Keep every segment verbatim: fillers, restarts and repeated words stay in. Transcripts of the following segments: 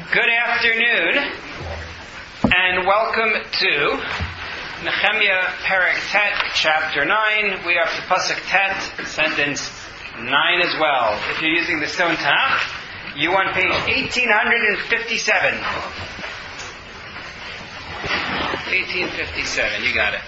Good afternoon, and welcome to Nehemiah Perek Tet, Chapter nine. We are up to Pasuk Tet, sentence nine as well. If you're using the Stone Tanakh, you on page eighteen fifty-seven. eighteen fifty-seven, you got it.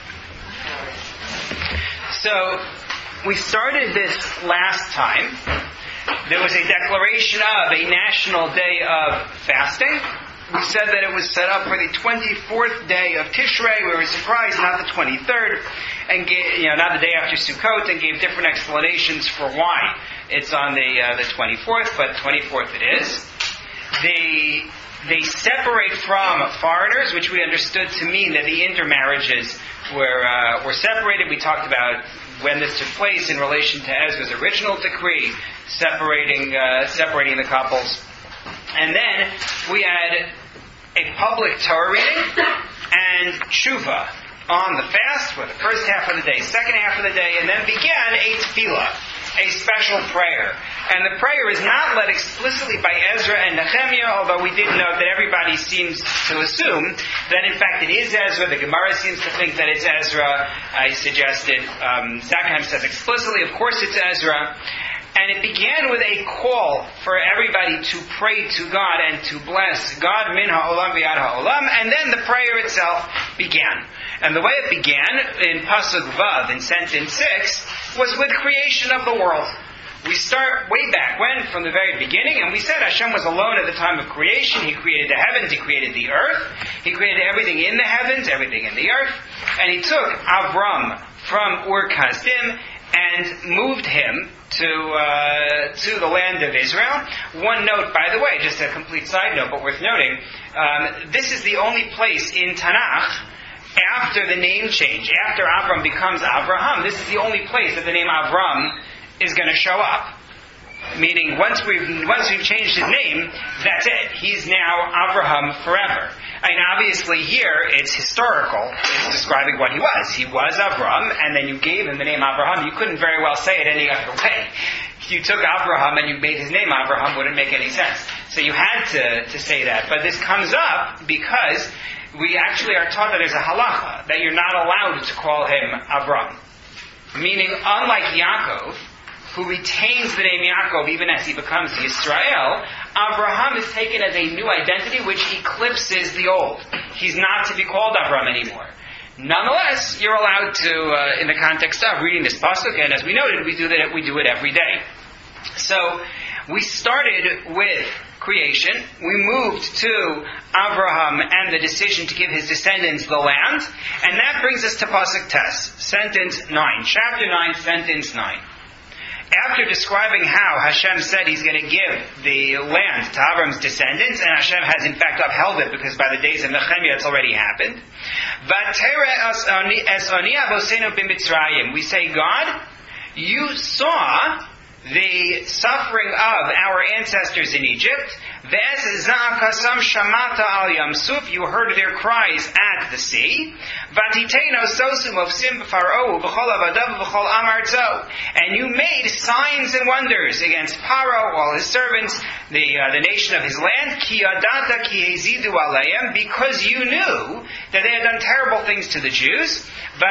So, we started this last time. There was a declaration of a national day of fasting. We said that it was set up for the twenty-fourth day of Tishrei. We were surprised, not the twenty-third, and gave, you know, not the day after Sukkot, and gave different explanations for why it's on the uh, the twenty-fourth, but twenty-fourth it is. They they separate from foreigners, which we understood to mean that the intermarriages were uh, were separated. We talked about when this took place in relation to Ezra's original decree, separating uh, separating the couples. And then we had a public Torah reading and tshuva on the fast for the first half of the day, second half of the day, and then began a tefillah, a special prayer. And the prayer is not led explicitly by Ezra and Nehemiah, although we did note that everybody seems to assume that in fact it is Ezra. The Gemara seems to think that it's Ezra. I suggested, um, Zakheim says explicitly, of course it's Ezra. And it began with a call for everybody to pray to God and to bless God, min ha'olam v'yad ha'olam, and then the prayer itself began. And the way it began in Pasuk Vav, in sentence six, was with creation of the world. We start way back when, from the very beginning, and we said Hashem was alone at the time of creation. He created the heavens, He created the earth, He created everything in the heavens, everything in the earth, and He took Avram from Ur Kasdim and moved him to uh, to the land of Israel. One note, by the way, just a complete side note, but worth noting, um, this is the only place in Tanakh, after the name change, after Avram becomes Avraham, this is the only place that the name Avram is going to show up. Meaning, once we've once we've changed his name, that's it. He's now Avraham forever. I mean, obviously here, it's historical. It's describing what he was. He was Avram, and then you gave him the name Avraham. You couldn't very well say it any other way. If you took Avraham and you made his name Avraham, wouldn't make any sense. So you had to, to say that. But this comes up because we actually are taught that there's a halacha, that you're not allowed to call him Avram. Meaning, unlike Yaakov, who retains the name Yaakov even as he becomes Yisrael, Avraham is taken as a new identity which eclipses the old. He's not to be called Avram anymore. Nonetheless, you're allowed to, uh, in the context of reading this pasuk, and as we noted, we do that. We do it every day. So we started with creation. We moved to Avraham and the decision to give his descendants the land, and that brings us to pasuk Tes, sentence nine, chapter nine, sentence nine. After describing how Hashem said He's going to give the land to Avram's descendants, and Hashem has in fact upheld it because by the days of Nehemiah it's already happened. We say, God, you saw the suffering of our ancestors in Egypt. You heard their cries at the sea. And you made signs and wonders against Paro, all his servants, the uh, the nation of his land, because you knew that they had done terrible things to the Jews.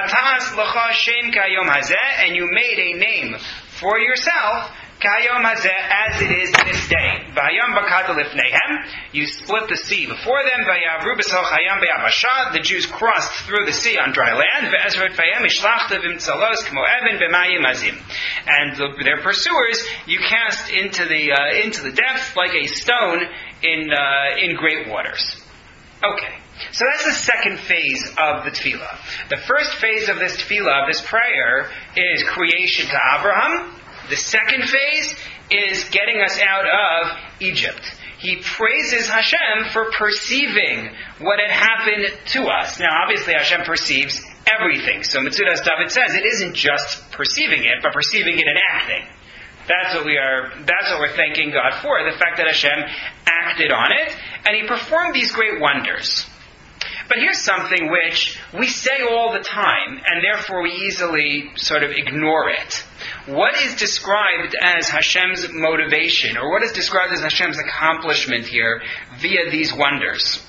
And you made a name for yourself, Kayom hazeh, as it is this day. Vayam bakad lifneihem, you split the sea before them. Vayavru b'sal chayam be'avashah, the Jews crossed through the sea on dry land. Ve'ezrot vayem ishlachta v'mtzalos k'mo even b'mayim azim, and the, their pursuers you cast into the uh, into the depths like a stone in uh, in great waters. Okay. So that's the second phase of the tefillah. The first phase of this tefillah, of this prayer, is creation to Abraham. The second phase is getting us out of Egypt. He praises Hashem for perceiving what had happened to us. Now, obviously, Hashem perceives everything. So Metzudas David says it isn't just perceiving it, but perceiving it and acting. That's what we are. That's what we're thanking God for, the fact that Hashem acted on it, and He performed these great wonders. But here's something which we say all the time, and therefore we easily sort of ignore it. what is described as Hashem's motivation, or what is described as Hashem's accomplishment here via these wonders?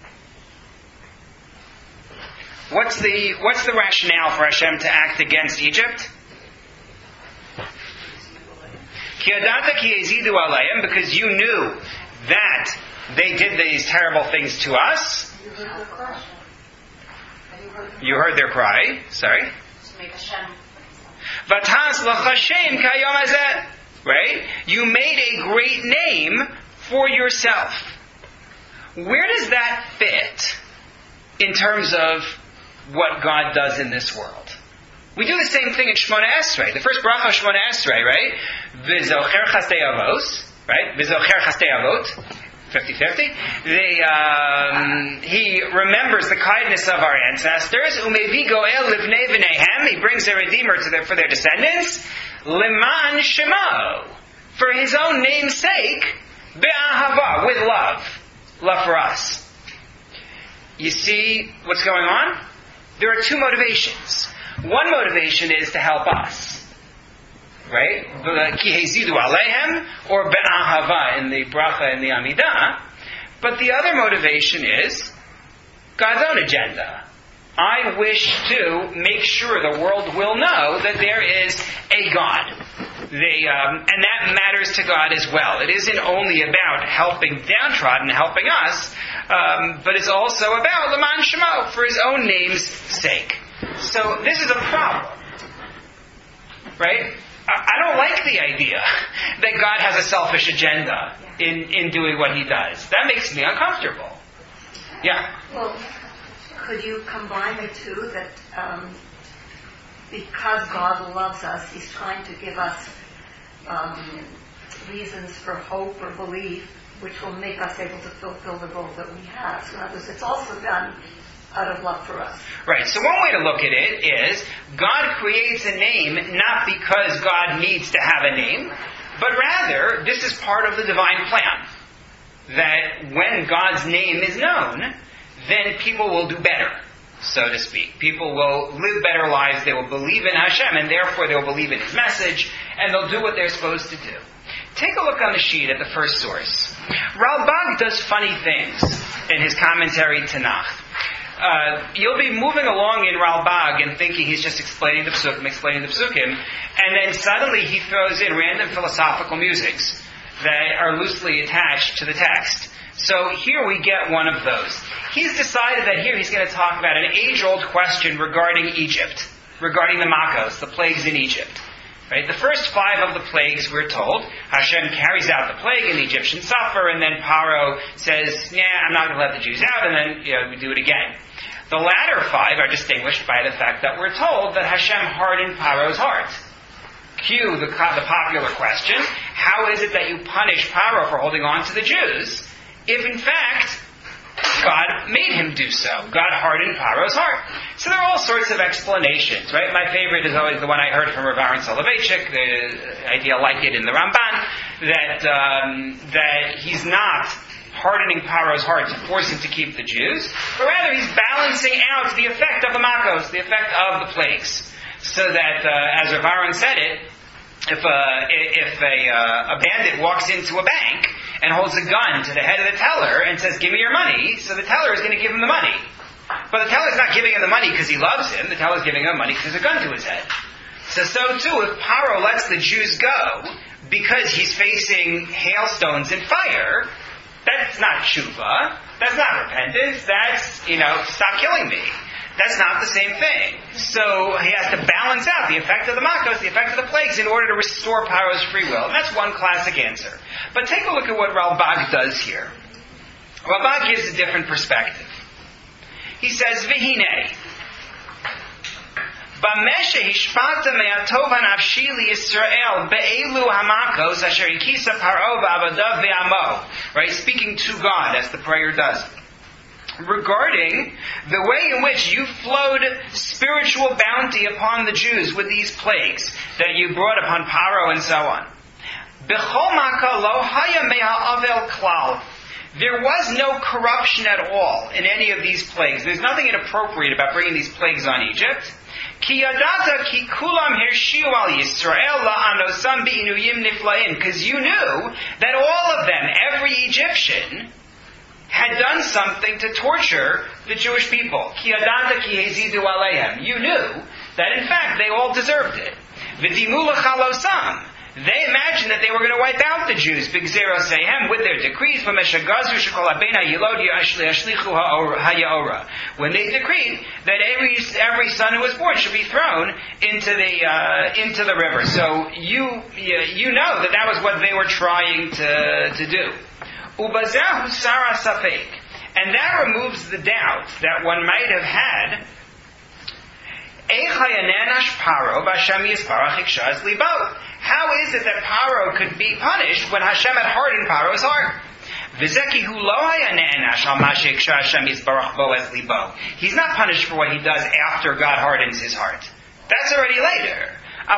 What's the what's the rationale for Hashem to act against Egypt? Because you knew that they did these terrible things to us. You heard their cry. Sorry. Right? You made a great name for yourself. Where does that fit in terms of what God does in this world? We do the same thing in Shemona Esrei. The first bracha of Shemona Esrei, right? V'zocher chastei avos, right? V'zocher chastei avot, fifty-fifty. They, um, he remembers the kindness of our ancestors. Umevi goel livnei v'neihem. He brings a redeemer to their, for their descendants. Leman shemo. For his own name's sake. Be'ahava. With love. Love for us. You see what's going on? There are two motivations. One motivation is to help us. Right? Ki hezidu alehem, or be'ahava in the bracha and the Amidah. But the other motivation is God's own agenda. I wish to make sure the world will know that there is a God. They, um, and that matters to God as well. It isn't only about helping downtrodden, helping us, um, but it's also about Leman Shemo, for his own name's sake. So this is a problem. Right? I don't like the idea that God has a selfish agenda in, in doing what he does. That makes me uncomfortable. Yeah? Well, could you combine the two, that um, because God loves us, he's trying to give us um, reasons for hope or belief, which will make us able to fulfill the role that we have. So in other words, it's also done out of love for us. Right. So one way to look at it is God creates a name not because God needs to have a name, but rather this is part of the divine plan. That when God's name is known, then people will do better, so to speak. People will live better lives, they will believe in Hashem, and therefore they'll believe in his message, and they'll do what they're supposed to do. Take a look on the sheet at the first source. Ralbag does funny things in his commentary Tanakh. Uh, you'll be moving along in Ralbag and thinking he's just explaining the psukim, explaining the psukim, and then suddenly he throws in random philosophical musics that are loosely attached to the text. So here we get one of those. He's decided that here he's going to talk about an age-old question regarding Egypt, regarding the Makos, the plagues in Egypt. Right? The first five of the plagues, we're told, Hashem carries out the plague and the Egyptians suffer, and then Paro says, yeah, I'm not going to let the Jews out, and then you know, we do it again. The latter five are distinguished by the fact that we're told that Hashem hardened Paro's heart. Cue the, the popular question, how is it that you punish Paro for holding on to the Jews, if in fact God made him do so? God hardened Paro's heart. So there are all sorts of explanations, right? My favorite is always the one I heard from Rav Aaron Soloveitchik, the idea like it in the Ramban, that um, that he's not hardening Paro's heart to force him to keep the Jews, but rather he's balancing out the effect of the Makos, the effect of the plagues, so that, uh, as Rav Aaron said it, if a, if a, uh, a bandit walks into a bank and holds a gun to the head of the teller and says, give me your money, so the teller is going to give him the money. But the teller's not giving him the money because he loves him, the teller's giving him money because there's a gun to his head. So, so too, if Paro lets the Jews go because he's facing hailstones and fire, that's not tshuva, that's not repentance, that's, you know, stop killing me. That's not the same thing. So he has to balance out the effect of the Makos, the effect of the plagues, in order to restore Paro's free will. And that's one classic answer. But take a look at what Ralbag does here. Ralbag gives a different perspective. He says, V'hinei, B'meshe hishpata me'atov hanafshi liYisrael be'elu hamakos asher ikisa Paro v'avadav ve'amo. Right, speaking to God, as the prayer does. Regarding the way in which you flowed spiritual bounty upon the Jews with these plagues that you brought upon Paro and so on. B'chol maka lo haya me'ha'avel klal. There was no corruption at all in any of these plagues. There's nothing inappropriate about bringing these plagues on Egypt. Ki yadata ki kulam hirshiu al Yisrael la'anosam bi'inuyim niflaim. Because you knew that all of them, every Egyptian, had done something to torture the Jewish people. Ki yadata ki hezidu aleihem. You knew that in fact they all deserved it. V'dimu l'chalosam. They imagined that they were going to wipe out the Jews, b'gzerosehem, with their decrees. When they decreed that every every son who was born should be thrown into the uh, into the river. So you you know that that was what they were trying to to do. Ubazehu sara safek, and that removes the doubt that one might have had. How is it that Paro could be punished when Hashem had hardened Paro's heart? He's not punished for what he does after God hardens his heart. That's already later.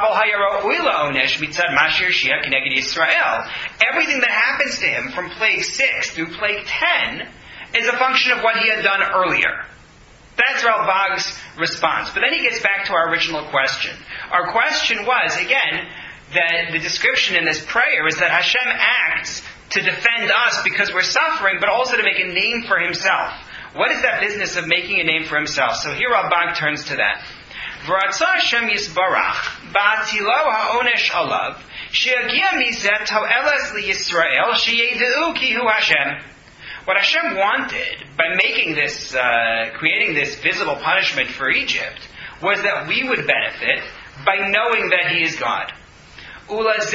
Everything that happens to him from plague six through plague ten is a function of what he had done earlier. That's Ralbag's response. But then he gets back to our original question. Our question was, again, that the description in this prayer is that Hashem acts to defend us because we're suffering, but also to make a name for himself. What is that business of making a name for himself? So here Ralbag turns to that. V'ratzah Hashem yisbarach ba'atilo ha'onesh alav she'agia mizet ha'eles liYisrael she'yede'u ki hu Hashem. What Hashem wanted by making this, uh, creating this visible punishment for Egypt was that we would benefit by knowing that He is God. And that's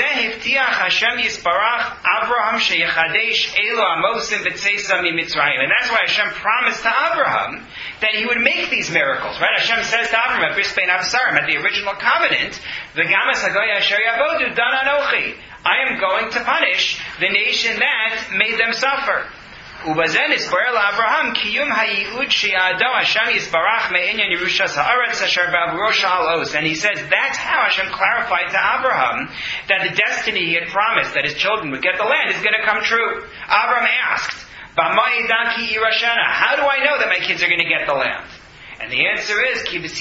why Hashem promised to Abraham that He would make these miracles. Right? Hashem says to Abraham at the original covenant, I am going to punish the nation that made them suffer. And he says that's how Hashem clarified to Abraham that the destiny he had promised, that his children would get the land, is going to come true. Abraham asked, how do I know that my kids are going to get the land? And the answer is,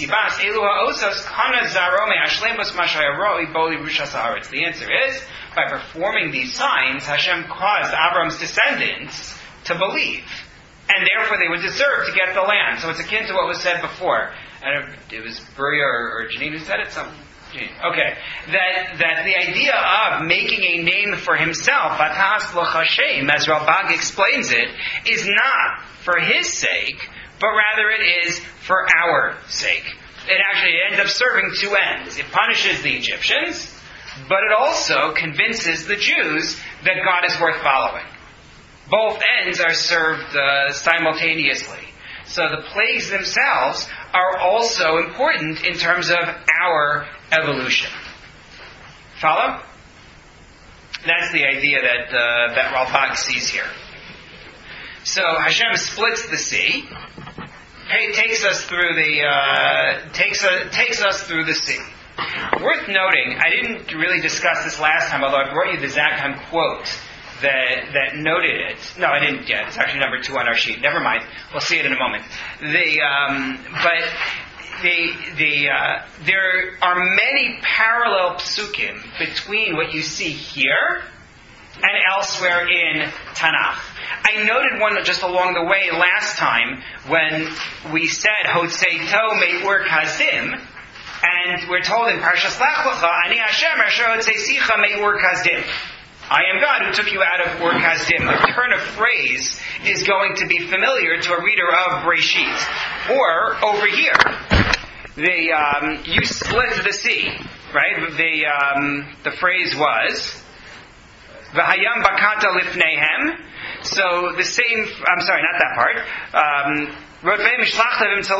the answer is, by performing these signs, Hashem caused Abraham's descendants to believe. And therefore they would deserve to get the land. So it's akin to what was said before. I don't know if it was Bria or, or Janine who said it? Some, Janine. Okay. That, that the idea of making a name for himself, Atas Loch Hashem, as Ralbag explains it, is not for his sake, but rather it is for our sake. It actually ends up serving two ends. It punishes the Egyptians, but it also convinces the Jews that God is worth following. Both ends are served uh, simultaneously. So the plagues themselves are also important in terms of our evolution. Follow? That's the idea that uh, that Ralbag sees here. So Hashem splits the sea, takes us through the uh, takes uh, takes us through the sea. Worth noting, I didn't really discuss this last time, although I brought you the Zakheim quote that that noted it. No, I didn't yet. It's actually number two on our sheet. Never mind. We'll see it in a moment. The um, but the the uh, there are many parallel psukim between what you see here and elsewhere in Tanakh. I noted one just along the way last time when we said Hotzeito Me'ur Kazdim, and we're told in Parshas Lech Lecha, Ani Hashem Asher Hotzesicha Me'ur Kazdim. I am God who took you out of Ur Kasdim. The turn of phrase is going to be familiar to a reader of Breshit. Or, over here, the um, you split the sea, right? The um, the phrase was, V'hayam bakata lifnehem. So the same, I'm sorry, not that part. Um, Right? You cast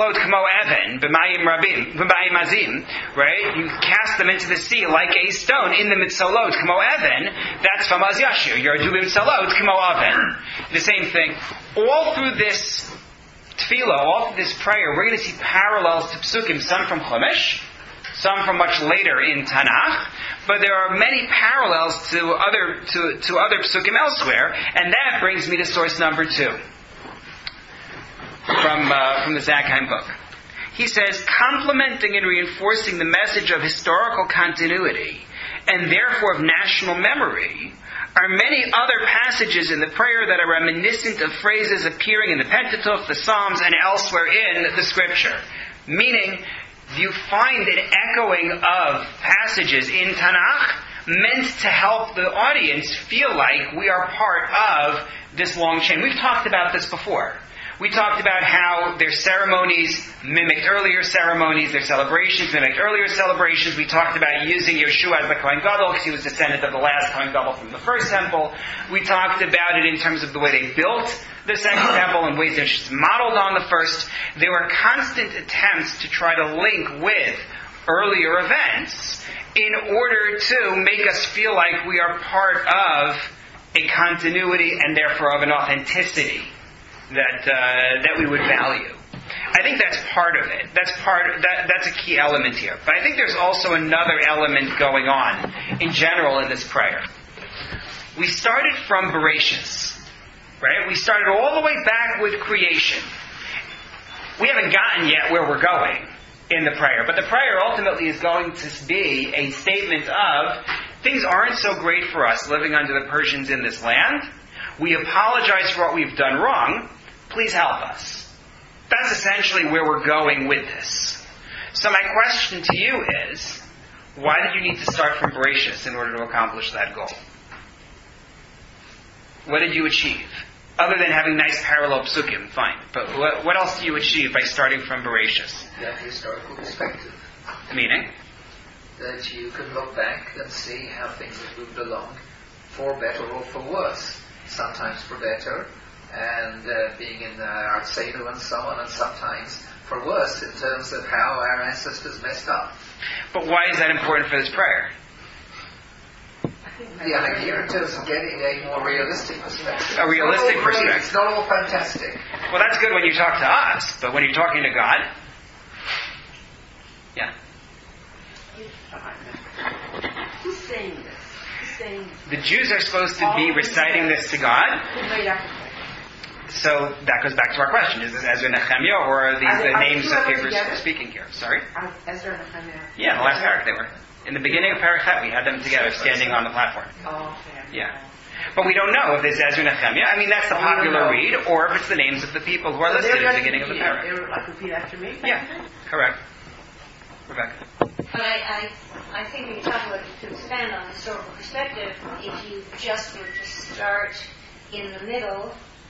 them into the sea like a stone in the mitzolot kmo even. That's from Az Yashir. Yardulim mitzolot kmo even. The same thing. All through this tefillah, all through this prayer, we're going to see parallels to psukim. Some from Chumash, some from much later in Tanakh. But there are many parallels to other to to other psukim elsewhere, and that brings me to source number two. From uh, from the Zakheim book. He says, complementing and reinforcing the message of historical continuity, and therefore of national memory, are many other passages in the prayer that are reminiscent of phrases appearing in the Pentateuch, the Psalms, and elsewhere in the Scripture. Meaning, you find an echoing of passages in Tanakh meant to help the audience feel like we are part of this long chain. We've talked about this before. We talked about how their ceremonies mimicked earlier ceremonies, their celebrations mimicked earlier celebrations. We talked about using Yeshua as the Kohen Gadol because he was descendant of the last Kohen Gadol from the first temple. We talked about it in terms of the way they built the second temple and ways that it's modeled on the first. There were constant attempts to try to link with earlier events in order to make us feel like we are part of a continuity and therefore of an authenticity that uh, that we would value. I think that's part of it. That's part. That, that's a key element here. But I think there's also another element going on in general in this prayer. We started from Bereshis, right? We started all the way back with creation. We haven't gotten yet where we're going in the prayer, but the prayer ultimately is going to be a statement of things aren't so great for us living under the Persians in this land. We apologize for what we've done wrong. Please help us. That's essentially where we're going with this. So my question to you is, why did you need to start from Bereshis in order to accomplish that goal? What did you achieve? Other than having nice parallel psukim, fine. But what, what else do you achieve by starting from Bereshis? That historical perspective. Meaning? That you can look back and see how things have moved along, for better or for worse. Sometimes for better, and uh, being in uh, Art Seder and so on, and sometimes for worse in terms of how our ancestors messed up. But why is that important for this prayer? The idea in terms of getting a more realistic perspective. A realistic it's not all great, perspective. It's not all fantastic. Well, that's good when you talk to us, but when you're talking to God, yeah. Who's saying this? Who's saying this? The Jews are supposed to be reciting this to God. So that goes back to our question: is this Ezra Nehemiah, or are these are they, the are names of people together? speaking here? Sorry. Are Ezra and Nehemiah. Yeah, in the last parak they were. In the beginning of Parachet, we had them together, standing on the platform. Oh, okay. Yeah. But we don't know if it's Ezra Nehemiah. I mean, that's the popular read, or if it's the names of the people who are So listed they're at the like beginning of the repeat- parak. They're like repeat after me? Yeah, correct. Rebecca. But I, I, I think when you talk about, to expand on historical perspective, if you just were to start in the middle,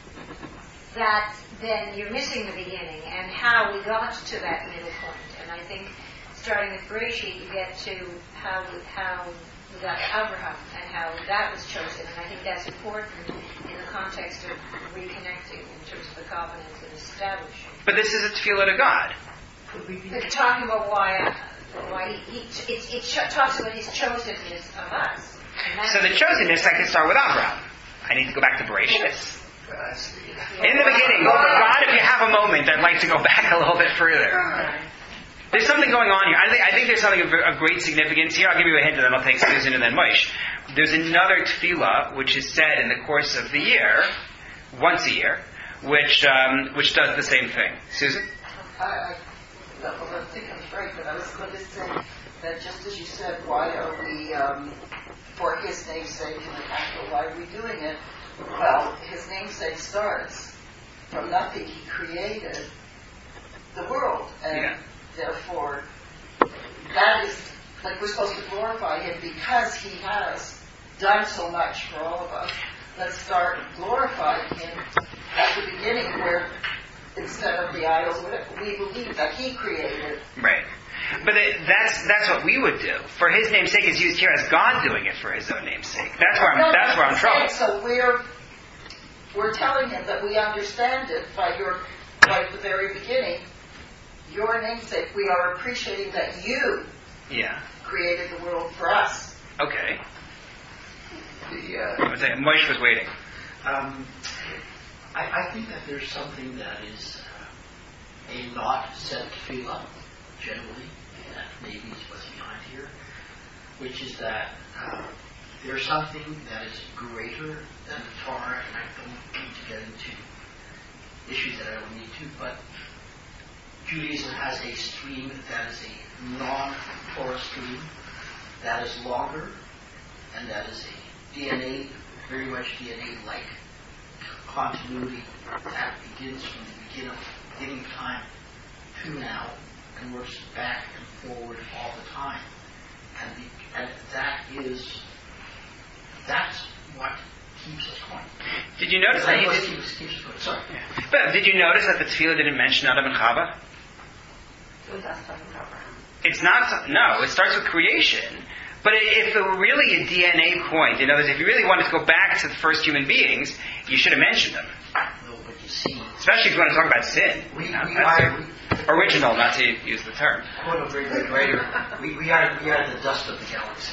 that then you're missing the beginning and how we got to that middle point. And I think starting with Bereshit, you get to how we, how we got to Abraham and how that was chosen. And I think that's important in the context of reconnecting in terms of the covenant and establishing. But this is a tefillah to God. But talking about why, why he, he it, it talks about his chosenness of us. So the chosenness, I can start with Abraham. I need to go back to Bereshit. In the beginning, God, if you have a moment, I'd like to go back a little bit further. There's something going on here. I think, I think there's something of, of great significance here. I'll give you a hint, and then I'll take Susan and then Moshe. There's another tefillah which is said in the course of the year, once a year, which um, which does the same thing. Susan? I, I, I think I'm right, but I was going to say that just as you said, why are we, um, for his namesake in the capital, why are we doing it? Well, his namesake starts from nothing. He created the world, and Yeah. therefore, that is, like, we're supposed to glorify him because he has done so much for all of us. Let's start glorifying him at the beginning where, instead of the idols, we believe that he created. Right. But it, that's that's what we would do. For his namesake is used here as God doing it for his own namesake. That's where I'm, No, that's where I'm in trouble. So we're, we're telling him that we understand it by your, by the very beginning. Your namesake, we are appreciating that you Yeah. created the world for us. Okay. The, uh, I was saying, Moshe was waiting. Um, I, I think that there's something that is uh, a not said tefillah, generally, and that maybe is what's behind here, which is that uh, there's something that is greater than the Torah, and I don't need to get into issues that I don't need to, but Judaism has a stream that is a non-Torah stream, that is longer, and that is a D N A, very much D N A-like continuity that begins from the beginning of, beginning of time to now and works back and forward all the time. And, the, and that is, that's what keeps us going. Did you notice that he did, keeps, keeps us going. Sorry. Yeah. But did you notice that the tefillah didn't mention Adam and Chava? So that's talking about. It's not, no, it starts with creation. But if it were really a D N A point, in other words, if you really wanted to go back to the first human beings, you should have mentioned them. No, but you see, especially if you want to talk about sin. we, You know, we that's are, it. Original, not to use the term. quote a very good writer, we, we are we are the dust of the galaxy.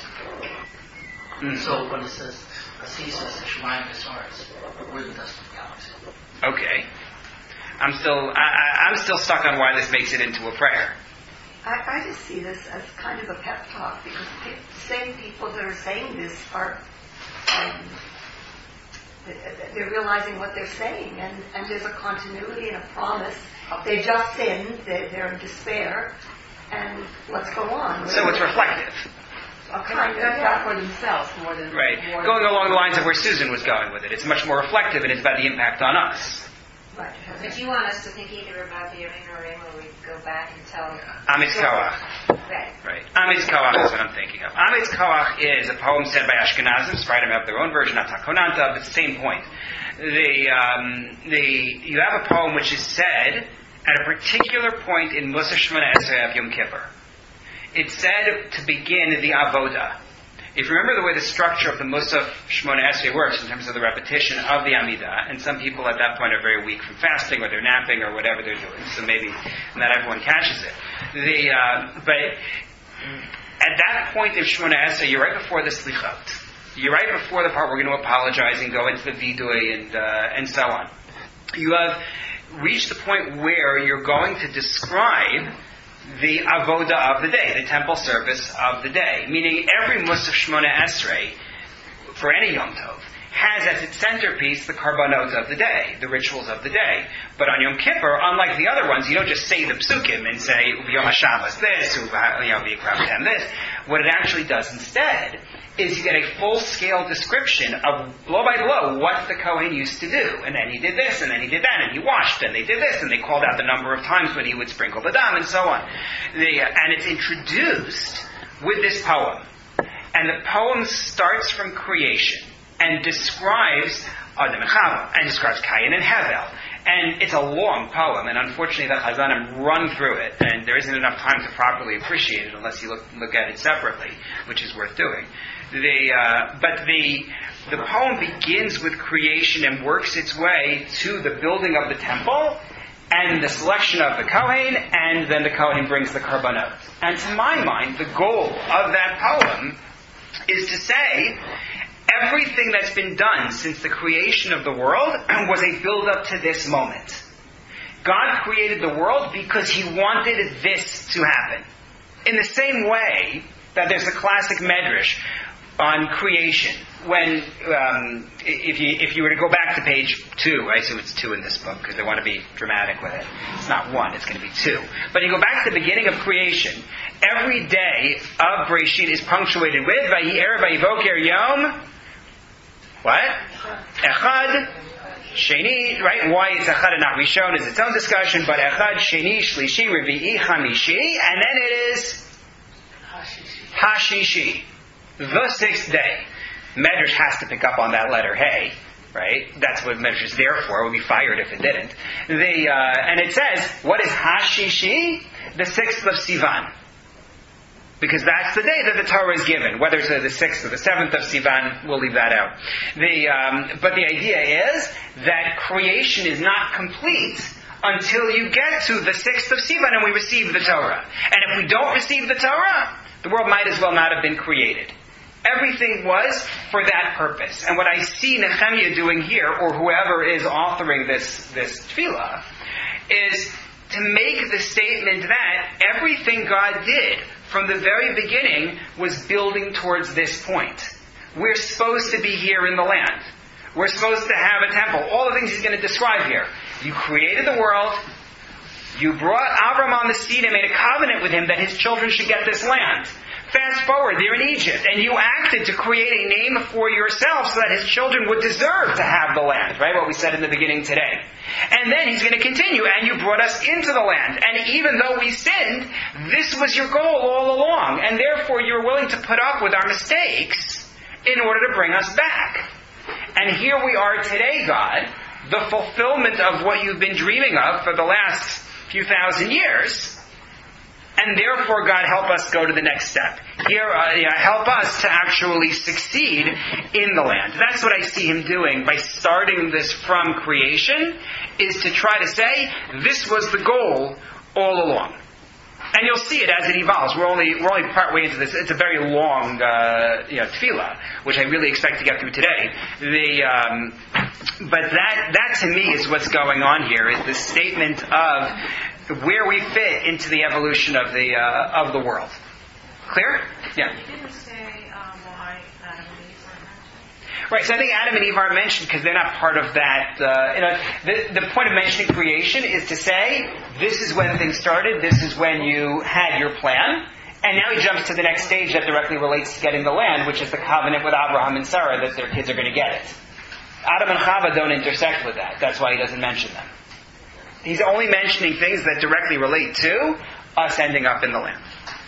Mm. So when it says Azizus Shemayim Besaretz, we're the dust of the galaxy. Okay. I'm still, I, I, I'm still stuck on why this makes it into a prayer. I, I just see this as kind of a pep talk because the same people that are saying this are, um, they're realizing what they're saying, and, and there's a continuity and a promise. They just sinned, they're, they're in despair, and let's go on. So it's reflective. A kind of That's not for themselves more than Right. More Going along the lines of where Susan was going with it. It's much more reflective and it's about the impact on us. Right. But you want us to think either about the Yerim Urim where we go back and tell... Amitz Koach. Right. Right. Amitz Koach is what I'm thinking of. Amitz Koach is a poem said by Ashkenazim. Sfardim have their own version, not Takonanta, but it's the same point. The, um, the, you have a poem which is said at a particular point in Musaf Shemona Esrei of Yom Kippur. It's said to begin the Avodah. If you remember the way the structure of the Musaf Shemona Esrei works in terms of the repetition of the Amidah, and some people at that point are very weak from fasting or they're napping or whatever they're doing, so maybe not everyone catches it. The, uh, but at that point in Shemona Esrei, you're right before the Slichot. You're right before the part we're going to apologize and go into the Vidui and, uh, and so on. You have reached the point where you're going to describe the avoda of the day, the temple service of the day. Meaning every Musaf Shemona Esrei, for any Yom Tov, has as its centerpiece the karbanot of the day, the rituals of the day. But on Yom Kippur, unlike the other ones, you don't just say the psukim and say, Yom HaShabbos this, you know, V'yikrav this. What it actually does instead is you get a full-scale description of, blow by blow, what the Kohen used to do. And then he did this, and then he did that, and he washed, and they did this, and they called out the number of times when he would sprinkle the dam, and so on. The, uh, and it's introduced with this poem. And the poem starts from creation and describes Adam and Chava, and describes Cain and Hevel. And it's a long poem, and unfortunately the Chazanim run through it, and there isn't enough time to properly appreciate it unless you look look at it separately, which is worth doing. The, uh, but the the poem begins with creation and works its way to the building of the temple, and the selection of the Kohen, and then the Kohen brings the Karbanot. And to my mind, the goal of that poem is to say, everything that's been done since the creation of the world was a build-up to this moment. God created the world because He wanted this to happen. In the same way that there's a classic medrash on creation, when um, if you if you were to go back to page two, I assume it's two in this book because they want to be dramatic with it. It's not one; it's going to be two. But you go back to the beginning of creation. Every day of Breshit is punctuated with Vayi'er Vayivoker Yom. What? Echad, Sheni, right? Why it's Echad and not Rishon is its own discussion, but Echad, Sheni, Shlishi, Revi'i, Chamishi, and then it is Hashishi, the sixth day. Medrash has to pick up on that letter Hey, right? That's what Medrash is there for. It would be fired if it didn't. The, uh, and it says, what is Hashishi? The sixth of Sivan. Because that's the day that the Torah is given. Whether it's the sixth or the seventh of Sivan, we'll leave that out. The, um, but the idea is that creation is not complete until you get to the sixth of Sivan and we receive the Torah. And if we don't receive the Torah, the world might as well not have been created. Everything was for that purpose. And what I see Nehemiah doing here, or whoever is authoring this, this tefillah, is to make the statement that everything God did from the very beginning was building towards this point. We're supposed to be here in the land. We're supposed to have a temple. All the things he's going to describe here. You created the world. You brought Avram on the seat and made a covenant with him that his children should get this land. Fast forward, they're in Egypt, and you acted to create a name for yourself so that his children would deserve to have the land, right? What we said in the beginning today. And then he's going to continue, and you brought us into the land. And even though we sinned, this was your goal all along. And therefore you're willing to put up with our mistakes in order to bring us back. And here we are today, God, the fulfillment of what you've been dreaming of for the last few thousand years. And therefore, God, help us go to the next step. Here, uh, yeah, help us to actually succeed in the land. That's what I see him doing by starting this from creation, is to try to say, this was the goal all along. And you'll see it as it evolves. We're only we're only part way into this. It's a very long uh, you know, tefillah, which I really expect to get through today. The um, but that that to me is what's going on here. Is the statement of where we fit into the evolution of the uh, of the world. Clear? Yeah. You didn't say um, why Adam and Eve were mentioned. Right, so I think Adam and Eve aren't mentioned because they're not part of that. Uh, you know, the, the point of mentioning creation is to say, this is when things started, this is when you had your plan, and now he jumps to the next stage that directly relates to getting the land, which is the covenant with Abraham and Sarah that their kids are going to get it. Adam and Chava don't intersect with that. That's why he doesn't mention them. He's only mentioning things that directly relate to us ending up in the land.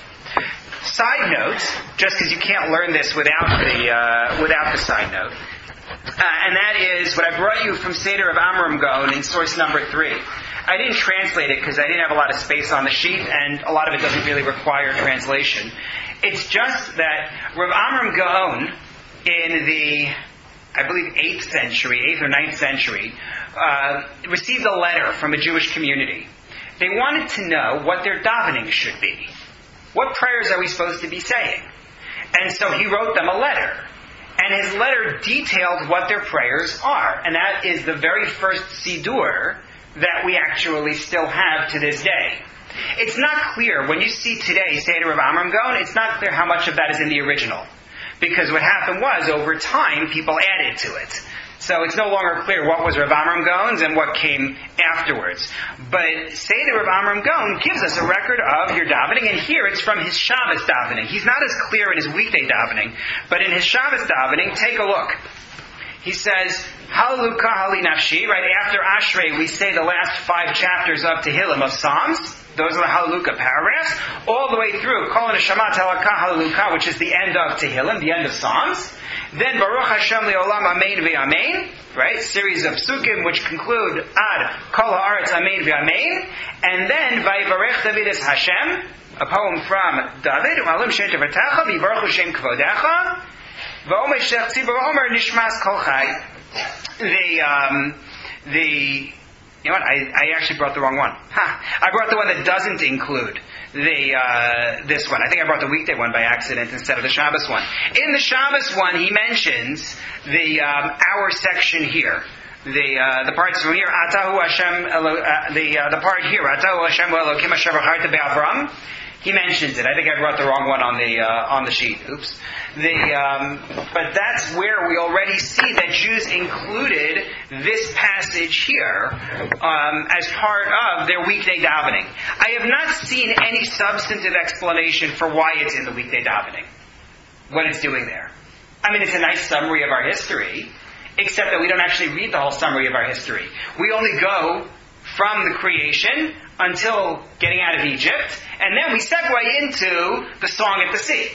Side note, just because you can't learn this without the uh, without the side note, uh, and that is what I brought you from Seder of Amram Gaon in source number three. I didn't translate it because I didn't have a lot of space on the sheet, and a lot of it doesn't really require translation. It's just that Rav Amram Gaon in the, I believe, eighth century, eighth or ninth century, uh, received a letter from a Jewish community. They wanted to know what their davening should be. What prayers are we supposed to be saying? And so he wrote them a letter. And his letter detailed what their prayers are. And that is the very first Siddur that we actually still have to this day. It's not clear, when you see today Seder of Amram Gaon, it's not clear how much of that is in the original. Because what happened was, over time, people added to it. So it's no longer clear what was Rav Amram Gaon's and what came afterwards. But Seder Rav Amram Gaon gives us a record of your davening, and here it's from his Shabbos davening. He's not as clear in his weekday davening, but in his Shabbos davening, take a look. He says, Hallelu Kahali Nafshi, right after Ashrei, we say the last five chapters of Tehillim of Psalms. Those are the Hallelujah paragraphs. All the way through, Kol Neshama Telaka Hallelujah, which is the end of Tehillim, the end of Psalms. Then Baruch Hashem Le'olam Amen V'Amen, right? Series of Sukkim which conclude Ad Kol Haaretz Amen V'Amen. And then Vayivarech David es Hashem, a poem from David, U'alim Shem Tevatecha, V'Yivarech Hashem Kvodecha, V'Omer Shech Tzibur Omer Nishmas Kol Chai. The, um, the, you know what, I, I actually brought the wrong one. Ha! I brought the one that doesn't include the uh, this one. I think I brought the weekday one by accident instead of the Shabbos one. In the Shabbos one, he mentions the um, our section here. The uh, the parts from here, Atahu Hashem, Elo, uh, the uh, the part here, Atahu Hashem Elokim Asher B'charta Be'Avram. He mentions it. I think I brought the wrong one on the uh, on the sheet. Oops. The um, but that's where we already see that Jews included this passage here um, as part of their weekday davening. I have not seen any substantive explanation for why it's in the weekday davening, what it's doing there. I mean, it's a nice summary of our history, except that we don't actually read the whole summary of our history. We only go from the creation until getting out of Egypt, and then we segue into the song at the sea.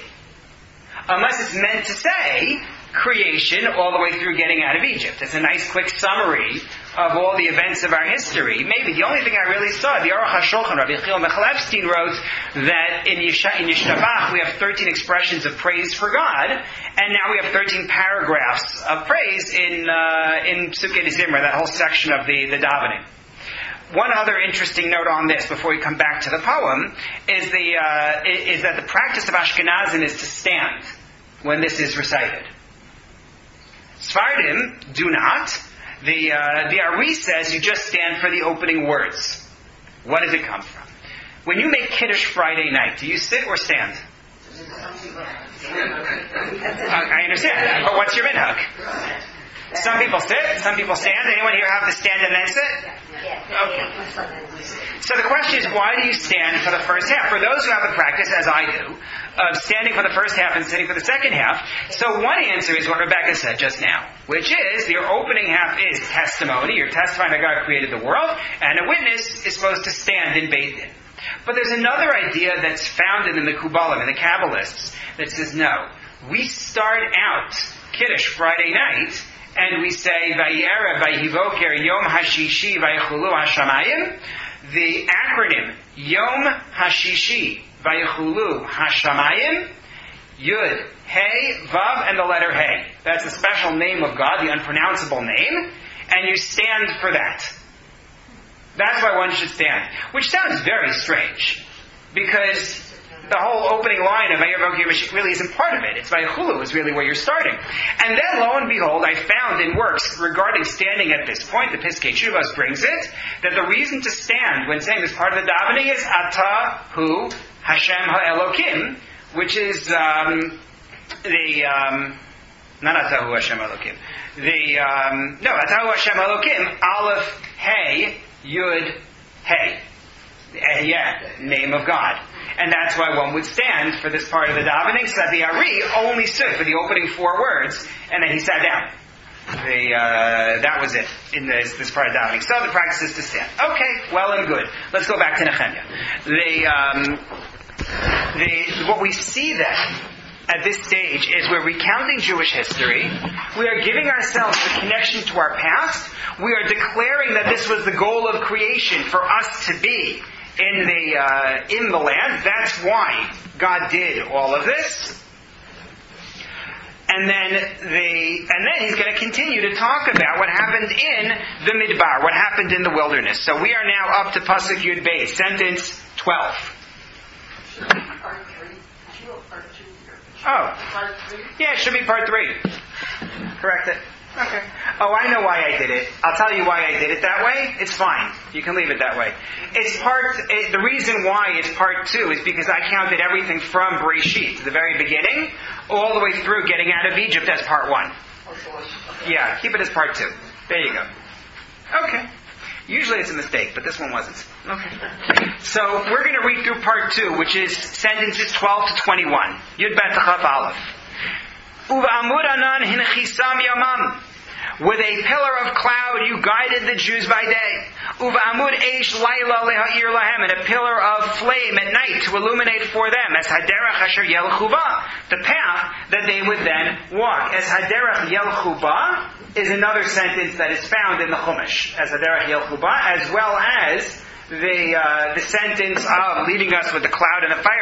Unless it's meant to say creation all the way through getting out of Egypt. It's a nice quick summary of all the events of our history. Maybe the only thing I really saw, the Aruch HaShulchan, Rabbi Yechiel Mechalevstein wrote that in Yesha, in Yishtabach we have thirteen expressions of praise for God, and now we have thirteen paragraphs of praise in uh, in Psukei Zimra, that whole section of the, the davening. One other interesting note on this, before we come back to the poem, is the uh, is that the practice of Ashkenazim is to stand when this is recited. Sfardim do not. The uh, the Ari says you just stand for the opening words. What does it come from? When you make Kiddush Friday night, do you sit or stand? I understand, but what's your minhag? Some people sit, some people stand. Anyone here have to stand and then sit? Okay. So the question is, why do you stand for the first half? For those who have the practice, as I do, of standing for the first half and sitting for the second half, so one answer is what Rebecca said just now, which is your opening half is testimony. You're testifying that God created the world, and a witness is supposed to stand in Beit Din. But there's another idea that's founded in the Kubbalim, in the Kabbalists, that says, no, we start out Kiddush Friday night, and we say, Vayera, Vayivoker, Yom HaShishi, Vayichulu HaShamayim. The acronym, Yom HaShishi, Vayichulu HaShamayim, Yud, Hey, Vav, and the letter Hey. That's a special name of God, the unpronounceable name, and you stand for that. That's why one should stand. Which sounds very strange, because the whole opening line of Vayivoker Mashiach really isn't part of it. It's Vayichulu is really where you're starting. And then, lo and behold, I found in works regarding standing at this point, the Piskei Teshuvos brings it, that the reason to stand when saying this part of the davening is Ata Hu Hashem HaElokim, which is um, the... Um, not Ata Hu Hashem HaElokim. The... Um, no, Ata Hu Hashem HaElokim, Aleph, Hey, Yud, Hey. Yeah, name of God. And that's why one would stand for this part of the davening, so that the Ari only stood for the opening four words, and then he sat down. The, uh, that was it in this, this part of davening. So the practice is to stand. Okay, well and good. Let's go back to Nehemiah. The, um, the, what we see then at this stage is we're recounting Jewish history. We are giving ourselves the connection to our past. We are declaring that this was the goal of creation for us to be in the uh, in the land. That's why God did all of this. And then the and then he's going to continue to talk about what happened in the Midbar, what happened in the wilderness. So we are now up to Pasuk Yud Beis, sentence twelve. Part three. Part two. Oh, Part three. yeah, it should be part three. Correct it. Okay. Oh, I know why I did it. I'll tell you why I did it that way. It's fine. You can leave it that way. It's part. It, the reason why it's part two is because I counted everything from Bereshit, the very beginning, all the way through getting out of Egypt as part one. Yeah, keep it as part two. There you go. Okay. Usually it's a mistake, but this one wasn't. Okay. So we're going to read through part two, which is sentences twelve to twenty-one. Yud Bet Chaf Aleph. Uva Amud Anan Hinchisam Yamam. With a pillar of cloud you guided the Jews by day. Uva Amud Eish Laila Lehair Lahem, and a pillar of flame at night to illuminate for them. As Haderach Asher Yelchuba, the path that they would then walk. As Haderach Yelchuba is another sentence that is found in the Chumash. As Haderach Yelchuba, as well as the uh, the sentence of leaving us with the cloud and the fire,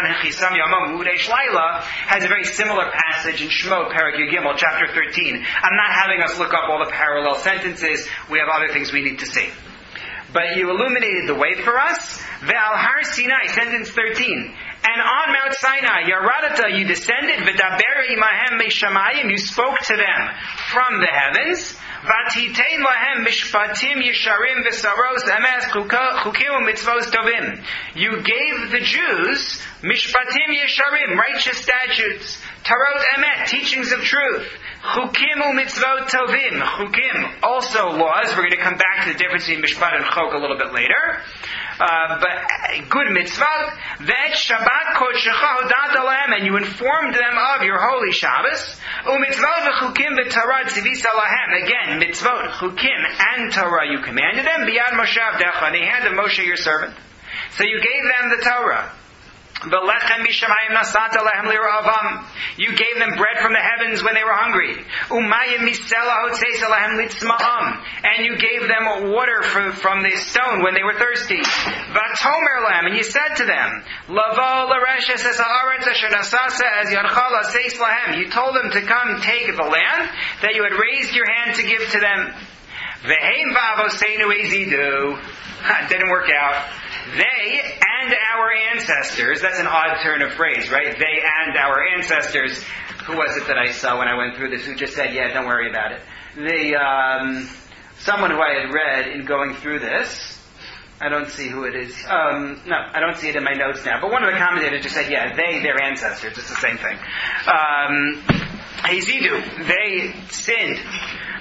has a very similar passage in Shemot, Perek Yud chapter thirteen. I'm not having us look up all the parallel sentences. We have other things we need to see. But you illuminated the way for us. Ve'al Har Sinai, sentence thirteen. And on Mount Sinai, Yaradata, you descended, V'daber imahem me'shamayim, you spoke to them from the heavens. V'titein lahem mishpatim yesharim v'saros emes chukim u'mitzvos tovim. You gave the Jews mishpatim yesharim, righteous statutes, tarot emet, teachings of truth, chukim u'mitzvot tovim, chukim, also laws. We're going to come back to the difference between mishpat and chok a little bit later. Uh, but good mitzvot, that Shabbat Kodshecha Hodat Alahem, and you informed them of your holy Shabbos. Umitzvot v'chukim v'Torah tzivisa lahem. Again, mitzvot, chukim, and Torah you commanded them. Biyad Moshe Avdecha, in the hand of Moshe your servant. So you gave them the Torah. V'lechem mishamayim nasata lehem lira'avam. You gave them bread from the heavens when they were hungry. Umayim misela hotzeisa lehem litzma'am. And you gave them water from, from the stone when they were thirsty. V'tomer lehem. And you said to them, Lavo l'reshes es ha'aretz asher nasasa as yadcha l'seis lehem. You told them to come take the land that you had raised your hand to give to them. V'heim v'avoseinu ezidu. It didn't work out. They and our ancestors, that's an odd turn of phrase, right? They and our ancestors. Who was it that I saw when I went through this who just said, yeah, don't worry about it? The, um, someone who I had read in going through this, I don't see who it is. Um, no, I don't see it in my notes now. But one of the commentators just said, yeah, they, their ancestors. It's the same thing. Um, Hazidu, they sinned.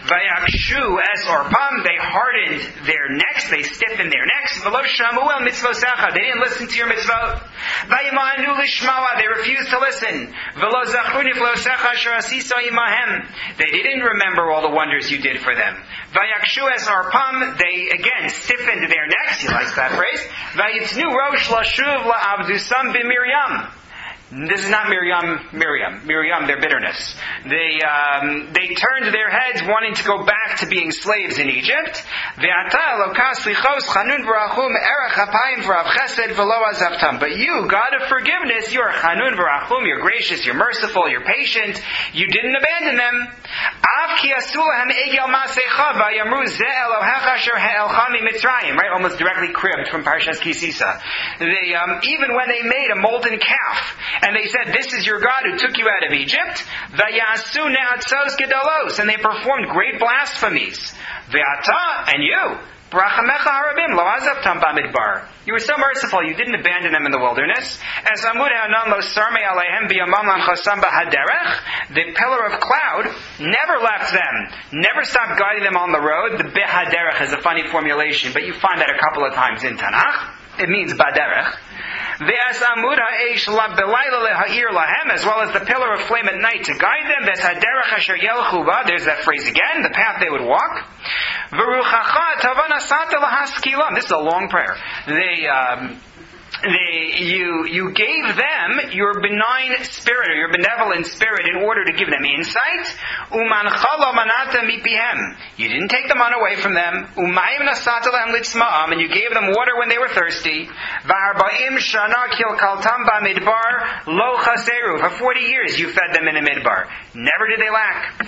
Vayakshu es orpam, they hardened their necks, they stiffened their necks. V'lo shamu el mitzvosecha, they didn't listen to your mitzvot. Vayimanu lishmawa, they refused to listen. V'lo zachru niflosecha asher asisa imahem, they didn't remember all the wonders you did for them. Vayakshu es orpam, they again stiffened their necks, you like that phrase. Vayitnu rosh lashuv la'avdusam b'Miriam. This is not Miriam, Miriam, Miriam, their bitterness. They um, they turned their heads wanting to go back to being slaves in Egypt. But you, God of forgiveness, you are chanun v'rachum, you're gracious, you're merciful, you're patient. You didn't abandon them. Right, almost directly cribbed from Parshas Kisisa. They, um, even when they made a molten calf, and they said, this is your God who took you out of Egypt. Vayasu ne'atzos gedolos. And they performed great blasphemies. Ve'ata, and you. Brachamecha harabim lo azavtam bamidbar. You were so merciful, you didn't abandon them in the wilderness. As amud ha'anan lo sarmei aleihem biyamam lanchosam b'haderech. The pillar of cloud never left them. Never stopped guiding them on the road. The b'haderech is a funny formulation, but you find that a couple of times in Tanakh. It means baderech. As well as the pillar of flame at night to guide them. There's that phrase again, the path they would walk. This is a long prayer. They, um, they, you, you gave them your benign spirit, or your benevolent spirit, in order to give them insight. You didn't take the man away from them. And you gave them water when they were thirsty. For forty years you fed them in a midbar. Never did they lack.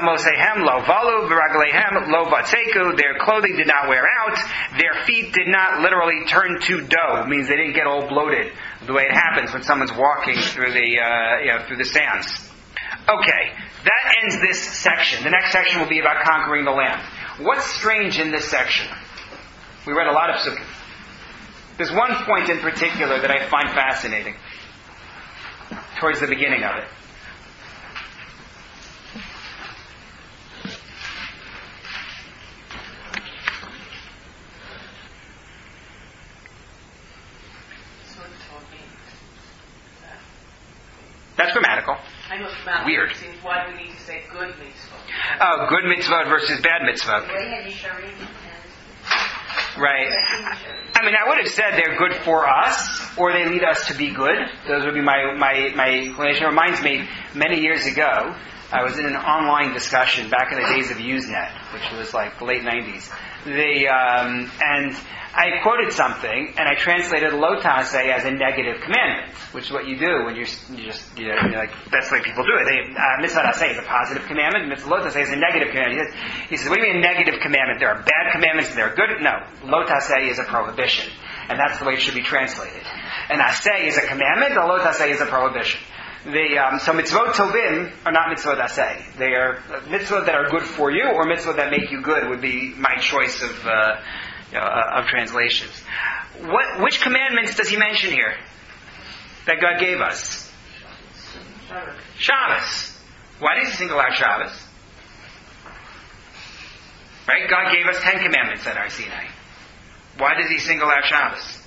Their clothing did not wear out. Their feet did not literally turn to dough. It means they didn't get all bloated the way it happens when someone's walking through the uh, you know, through the sands. Okay, that ends this section. The next section will be about conquering the land. What's strange in this section? We read a lot of Sukkot. There's one point in particular that I find fascinating towards the beginning of it. That's grammatical. I know it's grammatical. Weird. Why do we need to say good mitzvot? Oh, good mitzvot versus bad mitzvot. Right. I mean, I would have said they're good for us, or they lead us to be good. Those would be my, my, my inclination. It reminds me, many years ago, I was in an online discussion back in the days of Usenet, which was like the late nineties. They, um, and I quoted something, and I translated lo ta'aseh as a negative commandment, which is what you do when you're, you just, you know, you're like, that's the way people do it. They, uh, mitzvah ta'aseh is a positive commandment, mitzvah lo ta'aseh is a negative commandment. He says, he says, what do you mean a negative commandment? There are bad commandments and there are good? No. Lo ta'aseh is a prohibition. And that's the way it should be translated. And aseh is a commandment, and lo ta'aseh is a prohibition. The, um, so mitzvot tovim are not mitzvot aseh. They are mitzvot that are good for you, or mitzvot that make you good would be my choice of, uh, you know, uh, of translations. What, which commandments does he mention here that God gave us? Shabbos. Shabbos. Why does he single out Shabbos? Right? God gave us ten commandments at our Sinai. Why does he single out Shabbos?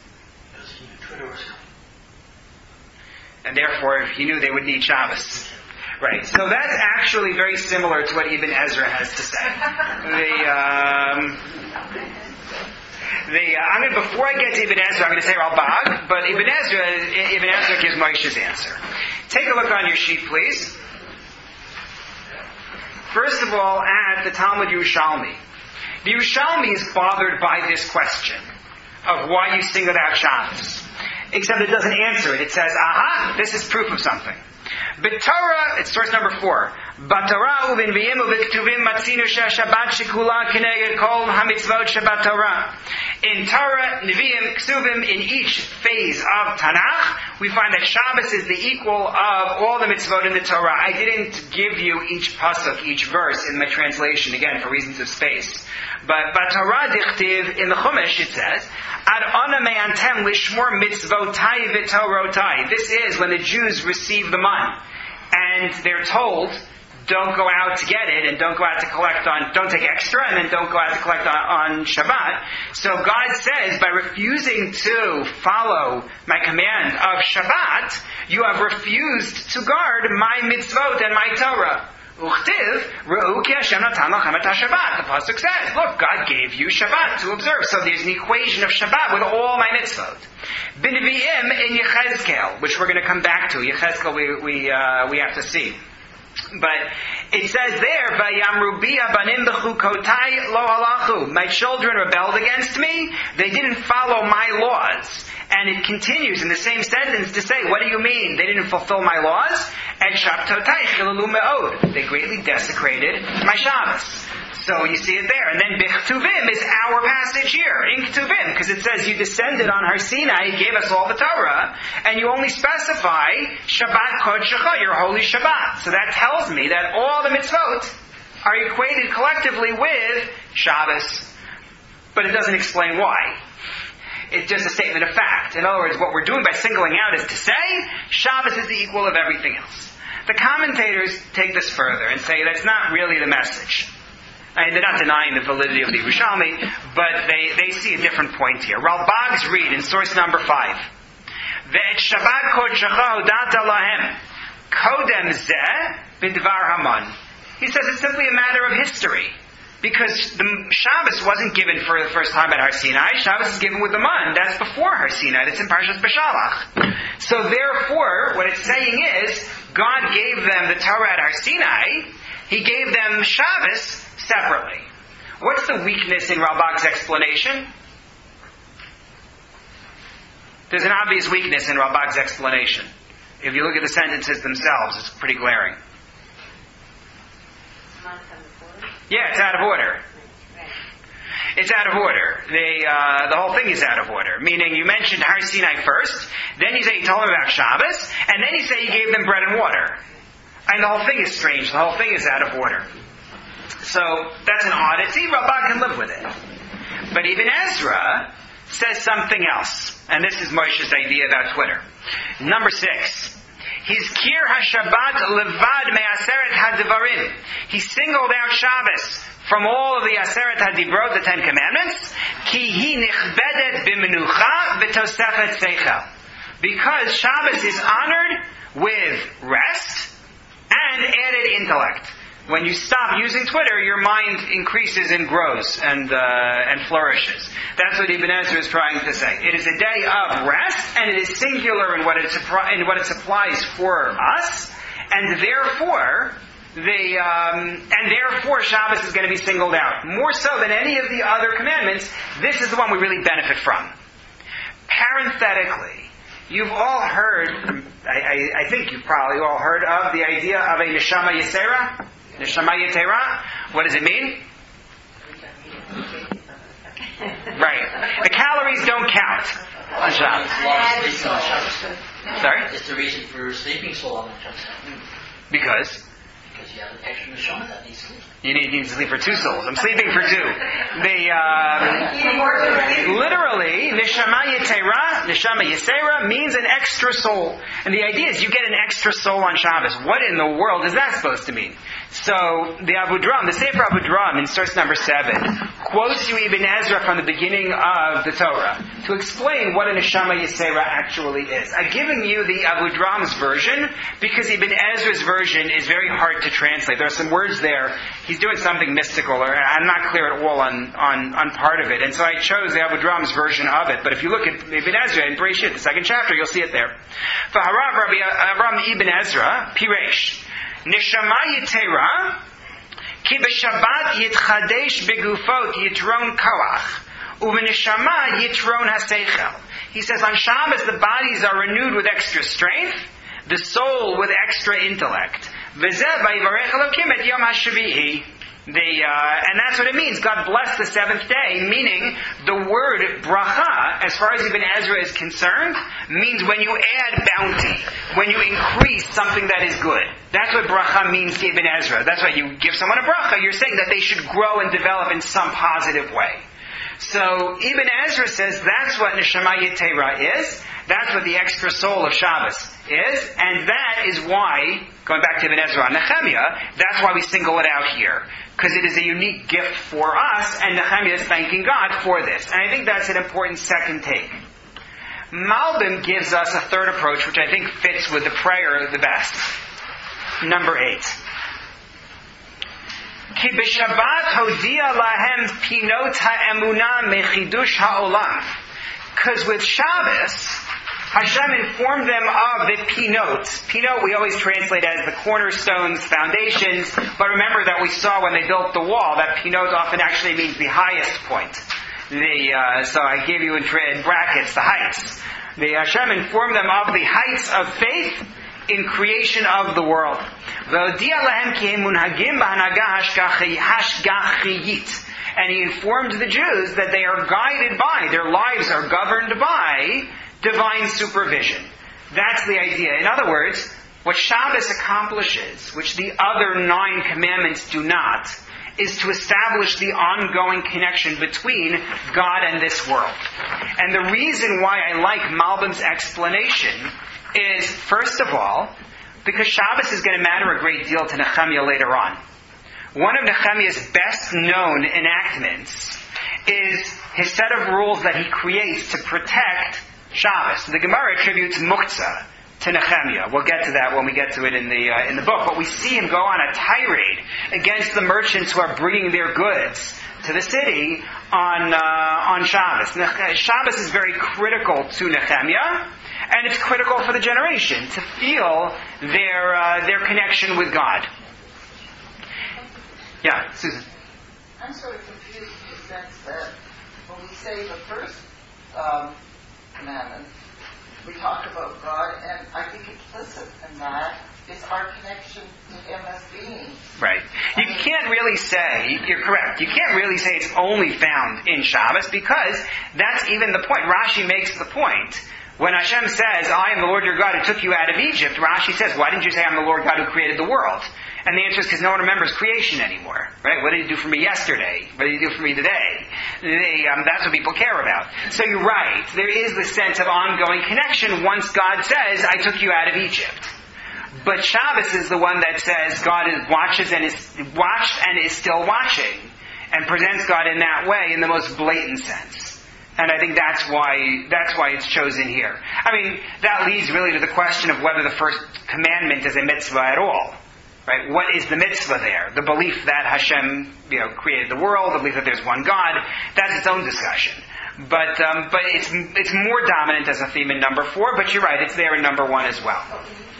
And therefore, he knew they would need Shabbos. Right. So that's actually very similar to what Ibn Ezra has to say. The, um, the, uh, I'm going to, before I get to Ibn Ezra, I'm going to say Ralbag, but Ibn Ezra, Ibn Ezra gives Moshe's answer. Take a look on your sheet, please. First of all, at the Talmud Yerushalmi. The Yerushalmi is bothered by this question of why you singled out Shabbos. Except it doesn't answer it. It says, aha, this is proof of something. B'Torah, it's source number four. B'Torah u'b'Nevi'im u'b'Ktuvim matzinu she'Shabbat shekula k'neged kol hamitzvot shebat Torah. In Torah, Nevi'im, Ktuvim, in each phase of Tanakh, we find that Shabbos is the equal of all the mitzvot in the Torah. I didn't give you each pasuk, each verse in my translation, again, for reasons of space. But B'Torah dichtiv, in the Chumash, it says, Ad ona me'antem lishmor mitzvotai v'torotai. This is when the Jews receive the man. And they're told, don't go out to get it, and don't go out to collect on, don't take extra, and then don't go out to collect on, on Shabbat. So God says, by refusing to follow my command of Shabbat, you have refused to guard my mitzvot and my Torah. Uchtiv, Re'u ki Hashem natan lachem et HaShabbat. The pasuk says, look, God gave you Shabbat to observe. So there's an equation of Shabbat with all my mitzvot. B'Nevi'im in Yechezkel, which we're going to come back to. Yechezkel we we uh, we have to see. But it says there, "Vayamru bi abanim b'chukotai lo halachu." My children rebelled against me; they didn't follow my laws. And it continues in the same sentence to say, "What do you mean? They didn't fulfill my laws?" And shabtotai chilalu me'od. They greatly desecrated my Shabbos. So you see it there. And then B'chtuvim is our passage here, in Ktuvim, because it says you descended on Har Sinai, gave us all the Torah, and you only specify Shabbat Kodshecha, your holy Shabbat. So that tells me that all the mitzvot are equated collectively with Shabbos. But it doesn't explain why. It's just a statement of fact. In other words, what we're doing by singling out is to say Shabbos is the equal of everything else. The commentators take this further and say that's not really the message. I mean, they're not denying the validity of the Yerushalmi, but they, they see a different point here. Ralbag's read in source number five. Ve'et Shabbat Kodshecha hodata lahem kodem zeh b'dvar Haman. He says it's simply a matter of history. Because the Shabbos wasn't given for the first time at Har Sinai. Shabbos is given with the Man. That's before Har Sinai. That's in Parshas Beshalach. So therefore, what it's saying is, God gave them the Torah at Har Sinai. He gave them Shabbos separately. What's the weakness in Ralbag's explanation? There's an obvious weakness in Ralbag's explanation. If you look at the sentences themselves, it's pretty glaring. Yeah, it's out of order. It's out of order. They, uh, the whole thing is out of order. Meaning, you mentioned Har Sinai first, then you say you told them about Shabbos, and then you say you gave them bread and water. And the whole thing is strange. The whole thing is out of order. So, that's an oddity. Ralbag can live with it. But even Ezra says something else. And this is Moshe's idea about Twitter. Number six. He's Kir HaShabbat Levad Me'aseret HaDivarim. He singled out Shabbos from all of the Aseret HaDibrot, the Ten Commandments. Ki hi nichbedet b'menucha v'tosefet seichel. Because Shabbos is honored with rest and added intellect. When you stop using Twitter, your mind increases and grows and uh, and flourishes. That's what Ibn Ezra is trying to say. It is a day of rest, and it is singular in what it, in what it supplies for us, and therefore, the um, and therefore Shabbos is going to be singled out. More so than any of the other commandments, this is the one we really benefit from. Parenthetically, you've all heard, I, I, I think you've probably all heard of the idea of a Neshama Yisera. Neshama Yetera. What does it mean? Right. The calories don't count on Shabbos. Sorry? It's the reason for sleeping so long on Shabbos. Because? Because you have an extra neshama that needs sleep. You need, need to sleep for two souls. I'm sleeping for two. The, um, literally, Neshama Yetera, Neshama Yesera means an extra soul. And the idea is you get an extra soul on Shabbos. What in the world is that supposed to mean? So, the Abu Dram, the Sefer Abu Dram in source number seven, quotes you Ibn Ezra from the beginning of the Torah to explain what a Neshama Yesera actually is. I'm giving you the Abu Dram's version because Ibn Ezra's version is very hard to translate. There are some words there. He's doing something mystical, or I'm not clear at all on, on, on part of it. And so I chose the Abu Dram's version of it. But if you look at Ibn Ezra in Bereshit, the second chapter, you'll see it there. V'harav Rabbi Avram Ibn Ezra, Piresh, Neshama Yetera, ki b'Shabbat yitchadesh begufot yitron koach, u'v'neshama yitron haseichel. He says on Shabbos the bodies are renewed with extra strength, the soul with extra intellect. V'zeh vayivarech Elokim et yom hashvi'i. The, uh, and that's what it means. God blessed the seventh day, meaning the word bracha, as far as Ibn Ezra is concerned, means when you add bounty, when you increase something that is good. That's what bracha means to Ibn Ezra. That's why you give someone a bracha, you're saying that they should grow and develop in some positive way. So Ibn Ezra says that's what Neshama Yetera is. That's what the extra soul of Shabbos is, and that is why, going back to Ibn Ezra and Nehemiah, that's why we single it out here. Because it is a unique gift for us, and Nehemiah is thanking God for this. And I think that's an important second take. Malbim gives us a third approach, which I think fits with the prayer the best. Number eight. Ki b'Shabbat hodia lahem pinot ha'emunah mechidush ha'olam. Because with Shabbos, Hashem informed them of the pinot. Pinot we always translate as the cornerstones, foundations, but remember that we saw when they built the wall that pinot often actually means the highest point. The uh, so I gave you in, in brackets the heights. The Hashem informed them of the heights of faith in creation of the world. And he informed the Jews that they are guided by, their lives are governed by divine supervision. That's the idea. In other words, what Shabbos accomplishes, which the other nine commandments do not, is to establish the ongoing connection between God and this world. And the reason why I like Malbim's explanation is, first of all, because Shabbos is going to matter a great deal to Nehemiah later on. One of Nehemiah's best known enactments is his set of rules that he creates to protect Shabbos. The Gemara attributes muktzah to Nehemiah. We'll get to that when we get to it in the uh, in the book. But we see him go on a tirade against the merchants who are bringing their goods to the city on uh, on Shabbos. Shabbos is very critical to Nehemiah, and it's critical for the generation to feel their uh, their connection with God. Yeah, Susan. I'm sort of confused in the sense that when we say the first um, commandment, we talk about God, and I think implicit in that is our connection to Him as being. Right. You can't really say, you're correct, you can't really say it's only found in Shabbos, because that's even the point. Rashi makes the point. When Hashem says, I am the Lord your God who took you out of Egypt, Rashi says, why didn't you say I'm the Lord God who created the world? And the answer is because no one remembers creation anymore. Right? What did you do for me yesterday? What did you do for me today? They, um, that's what people care about. So you're right. There is the sense of ongoing connection once God says, I took you out of Egypt. But Shabbos is the one that says God is, watches and is watched and is still watching, and presents God in that way in the most blatant sense. And I think that's why that's why it's chosen here. I mean, that leads really to the question of whether the first commandment is a mitzvah at all. Right? What is the mitzvah there? The belief that Hashem, you know, created the world, the belief that there's one God, that's its own discussion. But um, but it's it's more dominant as a theme in number four, but you're right, it's there in number one as well.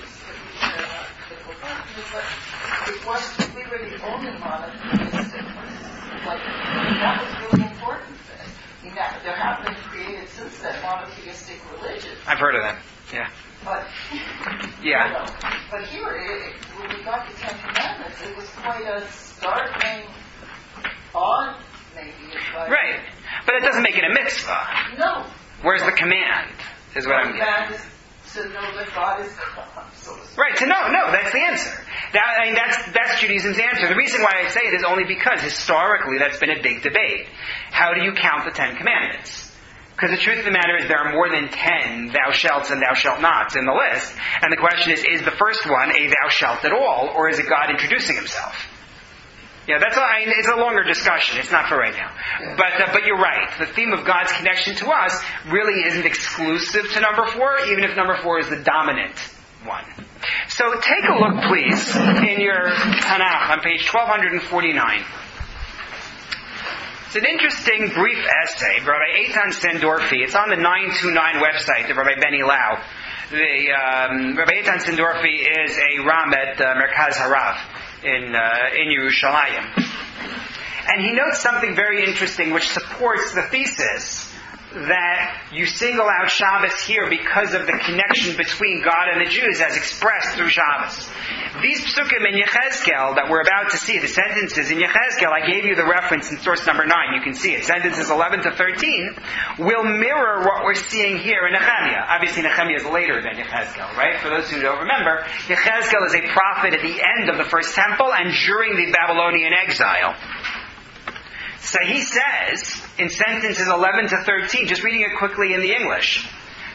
It was, we were the only monotheistic, like, that was really important then. I mean, that, there have been created since then monotheistic religions. I've heard of them, yeah. But, yeah. You know, but here, it, when we got the Ten Commandments, it was quite a startling, odd, maybe. Like, right. But it doesn't make it a mitzvah. No. Where's the command, is what I'm getting. Is to know that God is God. So right, to know, no, that's the answer. That, I mean, that's, that's Judaism's answer. The reason why I say it is only because historically that's been a big debate. How do you count the Ten Commandments? Because the truth of the matter is there are more than ten thou shalt and thou shalt nots in the list. And the question is, is the first one a thou shalt at all, or is it God introducing himself? Yeah, that's a, I mean, it's a longer discussion. It's not for right now. But uh, but you're right. The theme of God's connection to us really isn't exclusive to number four, even if number four is the dominant one. So take a look, please, in your Tanakh on page twelve forty-nine. It's an interesting, brief essay by Rabbi Eitan Sendorfi. It's on the nine two nine website of Rabbi Benny Lau. The, um, Rabbi Eitan Sendorfi is a Ram at uh, Merkaz Harav in uh, in Yerushalayim. And he notes something very interesting which supports the thesis that you single out Shabbos here because of the connection between God and the Jews as expressed through Shabbos. These psukim in Yechezkel that we're about to see, the sentences in Yechezkel, I gave you the reference in source number nine, you can see it, sentences eleven to thirteen, will mirror what we're seeing here in Nehemiah. Obviously Nehemiah is later than Yechezkel, right? For those who don't remember, Yechezkel is a prophet at the end of the first temple and during the Babylonian exile. So he says, in sentences eleven to thirteen, just reading it quickly in the English,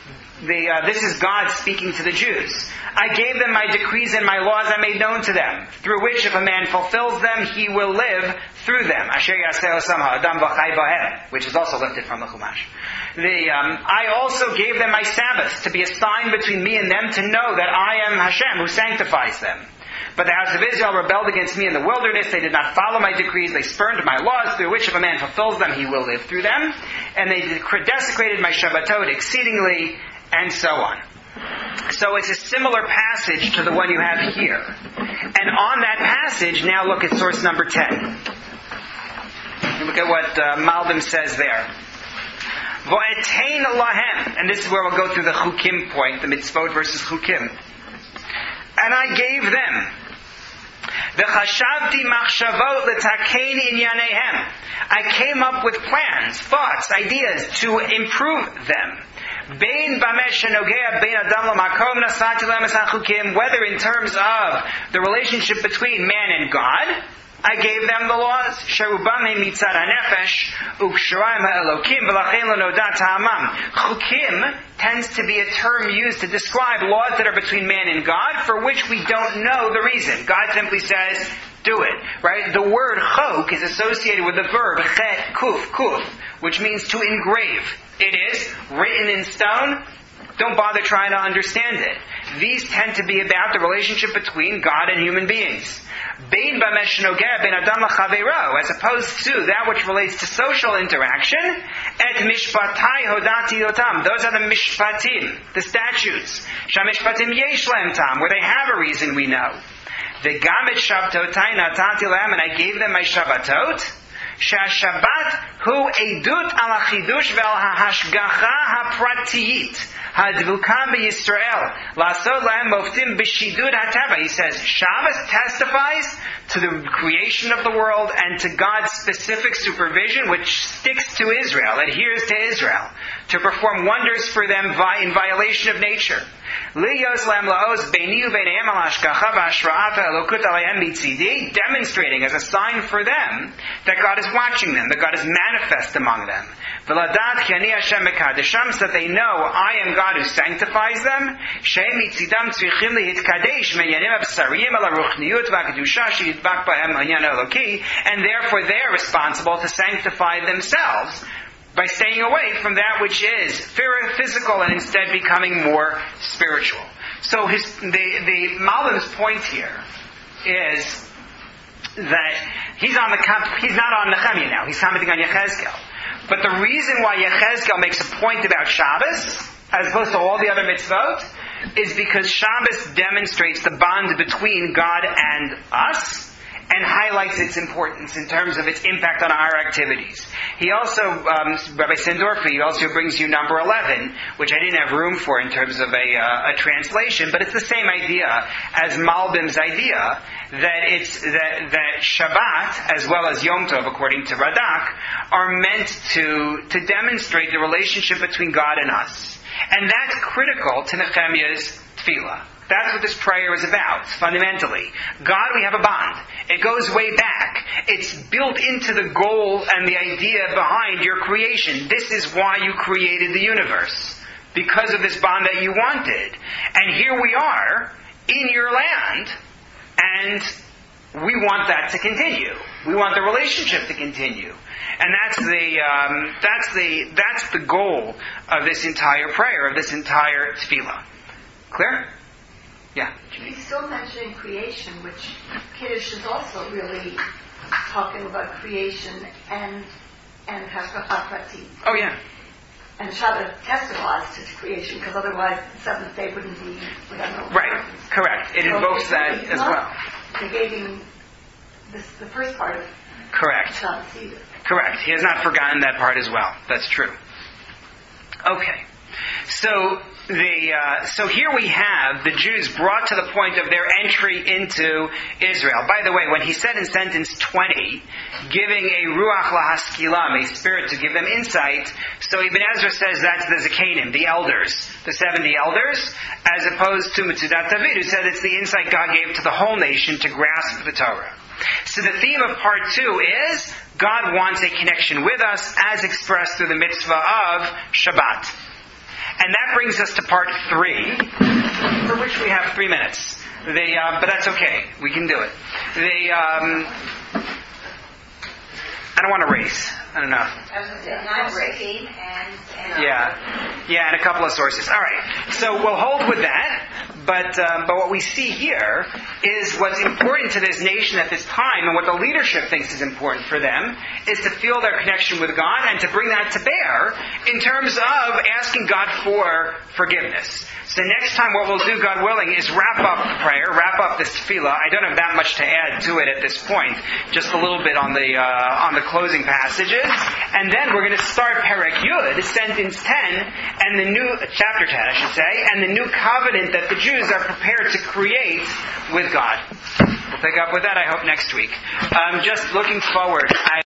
the uh, this is God speaking to the Jews. I gave them my decrees and my laws I made known to them, through which if a man fulfills them, he will live through them. Asher yaseh osam ha'adam v'chai b'hem, which is also lifted from the Chumash. The, um, I also gave them my Sabbaths to be a sign between me and them to know that I am Hashem who sanctifies them. But the house of Israel rebelled against me in the wilderness. They did not follow my decrees. They spurned my laws, through which if a man fulfills them, he will live through them. And they desecrated my Shabbatot exceedingly, and so on. So it's a similar passage to the one you have here. And on that passage, now look at source number ten. Look at what uh, Malbim says there. Vo'etein lahem. And this is where we'll go through the Chukim point, the mitzvot versus Chukim. And I gave them V'chashavti machshavot l'takein inyanehem. I came up with plans, thoughts, ideas to improve them. Bein bamesh shenogea bein adam l'makom nasati lehem es hachukim. Whether in terms of the relationship between man and God, I gave them the laws. Sherubam he mitzad hanefesh u'kshuayim ha'elokim v'lachein l'nodat ha'amam. Chukim tends to be a term used to describe laws that are between man and God, for which we don't know the reason. God simply says, do it. Right? The word chok is associated with the verb chet kuf kuf, which means to engrave. It is written in stone. Don't bother trying to understand it. These tend to be about the relationship between God and human beings. Bein bamesh nogeh ben adam l'chaveiro, as opposed to that which relates to social interaction. Et mishpatai hodati yotam. Those are the mishpatim, the statutes. Shamishpatim yesh lehem tam, where they have a reason we know. V'gam et shabtotai natati lehem, and I gave them my Shabbatot. Shashabbat hu edut al hachidush ve'al ha'hashgacha ha'pratiyit. Hadvukam b'Yisrael lasod lahem moftim b'shidud hatava. He says Shabbos testifies to the creation of the world and to God's specific supervision, which sticks to Israel, adheres to Israel, to perform wonders for them in violation of nature. Demonstrating as a sign for them that God is watching them, that God is manifest among them. So that they know I am God who sanctifies them. And therefore they are responsible to sanctify themselves by staying away from that which is physical and instead becoming more spiritual. So his, the, the Malbim's point here is that he's on the he's not on Nehemiah now. He's commenting on Yechezkel. But the reason why Yechezkel makes a point about Shabbos, as opposed to all the other mitzvot, is because Shabbos demonstrates the bond between God and us, and highlights its importance in terms of its impact on our activities. He also, um, Rabbi Sandorfi, he also brings you number eleven, which I didn't have room for in terms of a, uh, a translation, but it's the same idea as Malbim's idea, that it's that, that Shabbat, as well as Yom Tov, according to Radak, are meant to, to demonstrate the relationship between God and us. And that's critical to Nehemiah's tefillah. That's what this prayer is about, fundamentally. God, we have a bond. It goes way back. It's built into the goal and the idea behind your creation. This is why you created the universe. Because of this bond that you wanted. And here we are, in your land, and we want that to continue. We want the relationship to continue. And that's the, um, that's the, that's the goal of this entire prayer, of this entire tefillah. Clear? Yeah. He's still mentioning creation, which Kiddush is also really talking about creation and and Hashgacha Pratit. Oh yeah. And Shabbat testifies to creation, because otherwise the seventh day wouldn't be without no Right. purpose. Correct. It So invokes that he's as not well. negating this, the first part of Correct. Shabbos either. Correct. He has not forgotten that part as well. That's true. Okay. So the uh, so here we have the Jews brought to the point of their entry into Israel. By the way, when he said in sentence twenty, giving a ruach lahaskilam, a spirit to give them insight, so Ibn Ezra says that's the Zakanim, the elders, the seventy elders, as opposed to Mitzudat David, who said it's the insight God gave to the whole nation to grasp the Torah. So the theme of part two is God wants a connection with us as expressed through the mitzvah of Shabbat. And that brings us to part three, for which we have three minutes. The, uh, but that's okay. We can do it. The, um, I don't want to race. I don't know. I was going to say nine sixteen and, and Yeah, yeah, and a couple of sources. All right, so we'll hold with that. But um, but what we see here is what's important to this nation at this time, and what the leadership thinks is important for them, is to feel their connection with God and to bring that to bear in terms of asking God for forgiveness. So next time what we'll do, God willing, is wrap up the prayer, wrap up this tefillah. I don't have that much to add to it at this point, just a little bit on the uh, on the closing passages. And then we're going to start Perek Yud, sentence ten, and the new, chapter ten I should say, and the new covenant that the Jews are prepared to create with God. We'll pick up with that, I hope, next week. Um, just looking forward. I